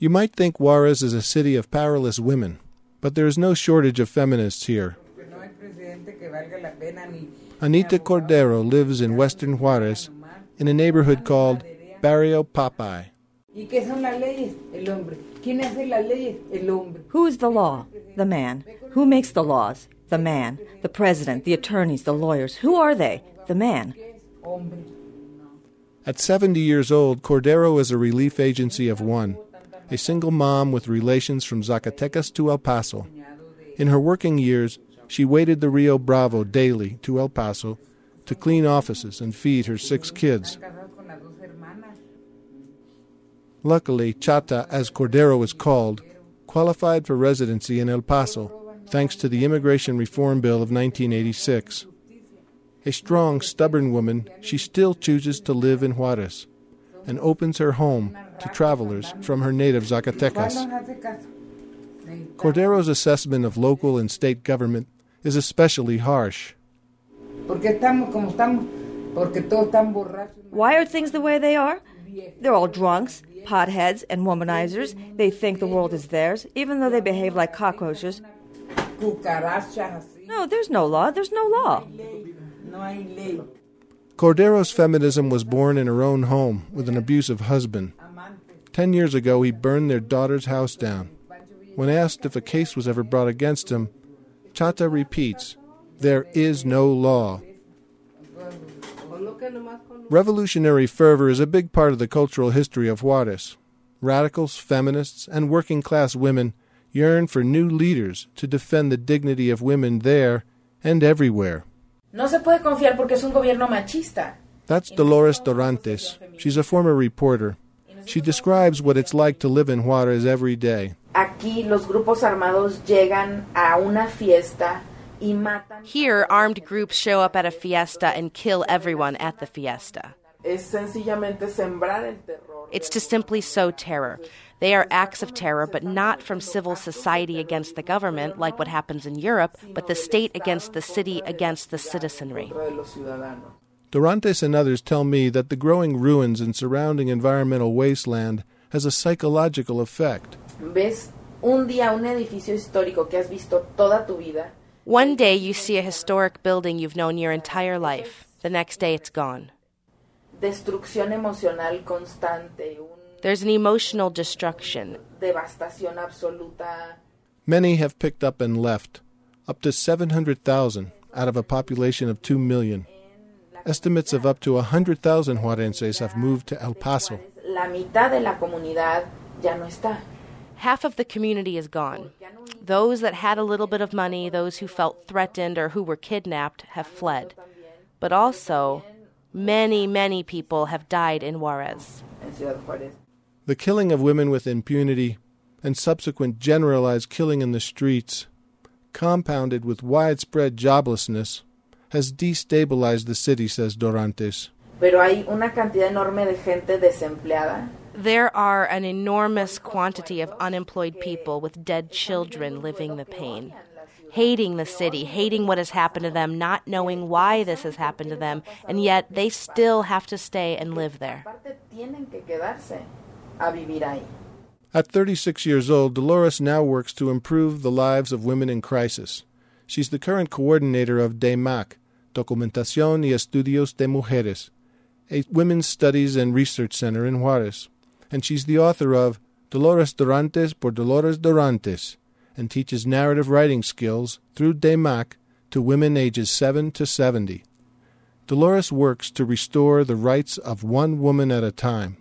You might think Juarez is a city of powerless women, but there is no shortage of feminists here. Anita Cordero lives in western Juarez in a neighborhood called Barrio Popeye. Who's the law? The man. Who makes the laws? The man. The president, the attorneys, the lawyers. Who are they? The man. At 70 years old, Cordero is a relief agency of one, a single mom with relations from Zacatecas to El Paso. In her working years, she waded the Rio Bravo daily to El Paso to clean offices and feed her 6 kids. Luckily, Chata, as Cordero is called, qualified for residency in El Paso, thanks to the Immigration Reform Bill of 1986. A strong, stubborn woman, she still chooses to live in Juarez and opens her home to travelers from her native Zacatecas. Cordero's assessment of local and state government is especially harsh. Why are things the way they are? They're all drunks, potheads, and womanizers. They think the world is theirs, even though they behave like cockroaches. No, there's no law. There's no law. Cordero's feminism was born in her own home with an abusive husband. 10 years ago, he burned their daughter's house down. When asked if a case was ever brought against him, Chata repeats, "There is no law." Revolutionary fervor is a big part of the cultural history of Juarez. Radicals, feminists, and working-class women yearn for new leaders to defend the dignity of women there and everywhere. No se puede confiar porque es un gobierno machista. That's Dolores Dorantes. She's a former reporter. She describes what it's like to live in Juarez every day. Aquí los grupos armados llegan a una fiesta y matan. Here, armed groups show up at a fiesta and kill everyone at the fiesta. Es sencillamente sembrar el terror. It's to simply sow terror. They are acts of terror, but not from civil society against the government, like what happens in Europe, but the state against the city, against the citizenry. Dorantes and others tell me that the growing ruins and surrounding environmental wasteland has a psychological effect. Ves un día un edificio histórico que has visto toda tu vida. One day you see a historic building you've known your entire life. The next day it's gone. Destrucción emocional constante. There's an emotional destruction. Devastación absoluta. Many have picked up and left, up to 700,000 out of a population of 2 million. Estimates of up to 100,000 Juarenses have moved to El Paso. La mitad de la comunidad ya no está. Half of the community is gone. Those that had a little bit of money, those who felt threatened or who were kidnapped, have fled. But also, many, many people have died in Juarez. The killing of women with impunity and subsequent generalized killing in the streets, compounded with widespread joblessness, has destabilized the city, says Dorantes. Pero hay una cantidad enorme de gente desempleada. There are an enormous quantity of unemployed people with dead children living the pain, hating the city, hating what has happened to them, not knowing why this has happened to them, and yet they still have to stay and live there. At 36 years old, Dolores now works to improve the lives of women in crisis. She's the current coordinator of DEMAC, Documentación y Estudios de Mujeres, a women's studies and research center in Juarez. And she's the author of Dolores Dorantes por Dolores Dorantes, and teaches narrative writing skills through DEMAC to women ages 7 to 70. Dolores works to restore the rights of one woman at a time.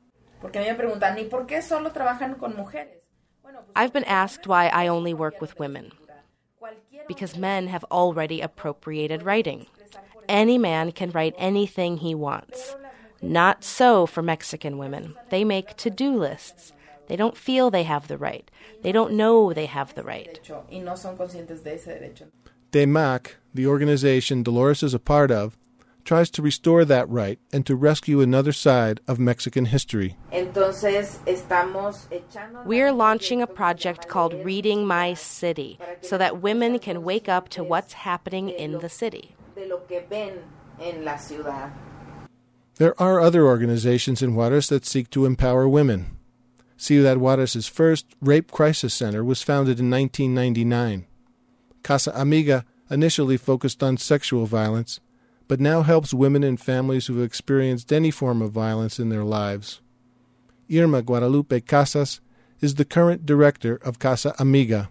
I've been asked why I only work with women. Because men have already appropriated writing. Any man can write anything he wants. Not so for Mexican women. They make to-do lists. They don't feel they have the right. They don't know they have the right. DEMAC, the organization Dolores is a part of, tries to restore that right and to rescue another side of Mexican history. We're launching a project called Reading My City so that women can wake up to what's happening in the city. There are other organizations in Juarez that seek to empower women. Ciudad Juarez's first rape crisis center was founded in 1999. Casa Amiga initially focused on sexual violence, but now helps women and families who have experienced any form of violence in their lives. Irma Guadalupe Casas is the current director of Casa Amiga.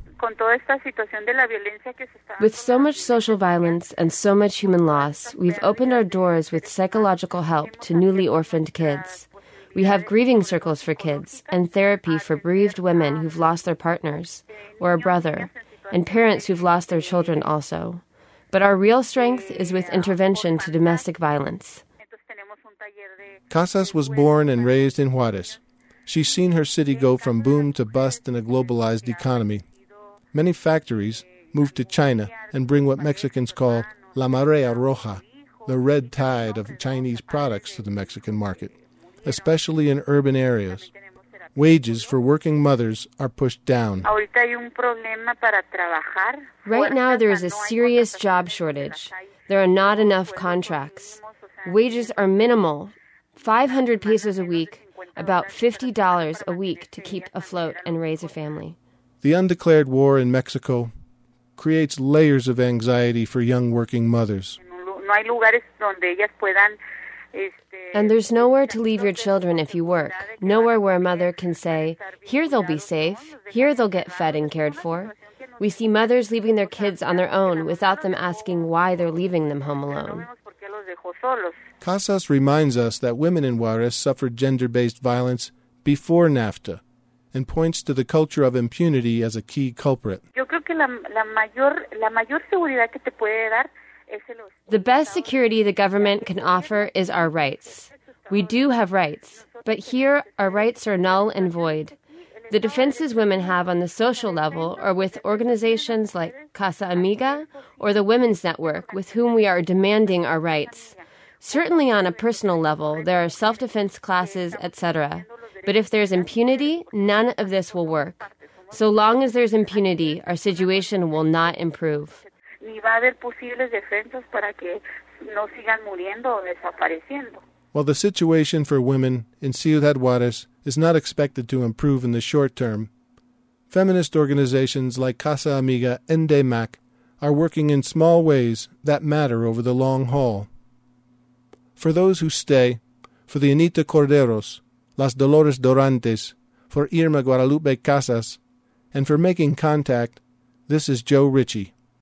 With so much social violence and so much human loss, we've opened our doors with psychological help to newly orphaned kids. We have grieving circles for kids and therapy for bereaved women who've lost their partners or a brother, and parents who've lost their children also. But our real strength is with intervention to domestic violence. Casas was born and raised in Juarez. She's seen her city go from boom to bust in a globalized economy. Many factories move to China and bring what Mexicans call la marea roja, the red tide of Chinese products to the Mexican market, especially in urban areas. Wages for working mothers are pushed down. Right now there is a serious job shortage. There are not enough contracts. Wages are minimal, 500 pesos a week, about $50 a week to keep afloat and raise a family. The undeclared war in Mexico creates layers of anxiety for young working mothers. And there's nowhere to leave your children if you work, nowhere where a mother can say, here they'll be safe, here they'll get fed and cared for. We see mothers leaving their kids on their own without them asking why they're leaving them home alone. Casas reminds us that women in Juarez suffered gender-based violence before NAFTA, and points to the culture of impunity as a key culprit. The best security the government can offer is our rights. We do have rights, but here our rights are null and void. The defenses women have on the social level are with organizations like Casa Amiga or the Women's Network, with whom we are demanding our rights. Certainly on a personal level, there are self-defense classes, etc. But if there's impunity, none of this will work. So long as there's impunity, our situation will not improve. While the situation for women in Ciudad Juarez is not expected to improve in the short term, feminist organizations like Casa Amiga and DEMAC are working in small ways that matter over the long haul. For those who stay, for the Anita Corderos, Las Dolores Dorantes, for Irma Guadalupe Casas, and for making contact, this is Joe Ritchie.